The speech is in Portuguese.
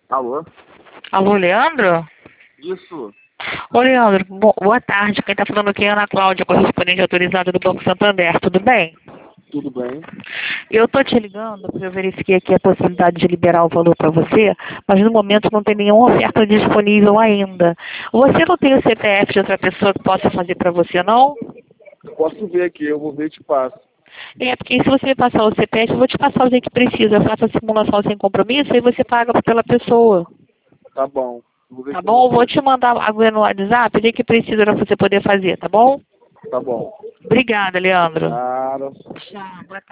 Alô? Alô, Leandro? Isso. Ô, Leandro, boa tarde. Quem tá falando aqui é a Ana Cláudia, correspondente autorizada do Banco Santander. Tudo bem? Tudo bem? Eu tô te ligando porque eu verifiquei aqui a possibilidade de liberar o valor para você, mas no momento não tem nenhuma oferta disponível ainda. Você não tem o CPF de outra pessoa que possa fazer para você, não? Posso ver aqui, eu vou ver e te passo. É, porque se você me passar o CPF, eu vou te passar o que precisa. Eu faço a simulação sem compromisso e você paga pela pessoa. Tá bom. Vou ver Tá com bom? Eu vou você. te mandar agora no WhatsApp o que precisa para você poder fazer, tá bom? Tá bom. Obrigada, Leandro. Nada. Tchau, boa tarde.